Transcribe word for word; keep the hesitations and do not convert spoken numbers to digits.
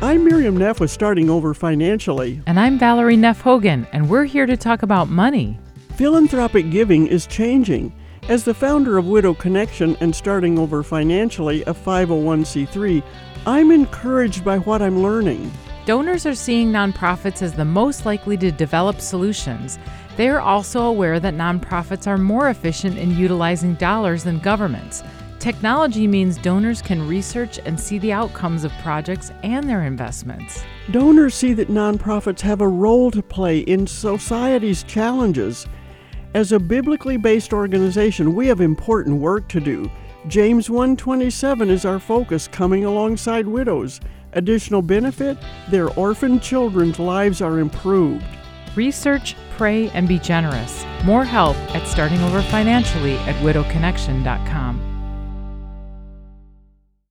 I'm Miriam Neff with Starting Over Financially. And I'm Valerie Neff Hogan, and we're here to talk about money. Philanthropic giving is changing. As the founder of Widow Connection and Starting Over Financially, a five oh one c three, I'm encouraged by what I'm learning. Donors are seeing nonprofits as the most likely to develop solutions. They are also aware that nonprofits are more efficient in utilizing dollars than governments. Technology means donors can research and see the outcomes of projects and their investments. Donors see that nonprofits have a role to play in society's challenges. As a biblically based organization, we have important work to do. James one twenty-seven is our focus, coming alongside widows. Additional benefit? Their orphan children's lives are improved. Research, pray, and be generous. More help at Starting Over Financially at widow connection dot com.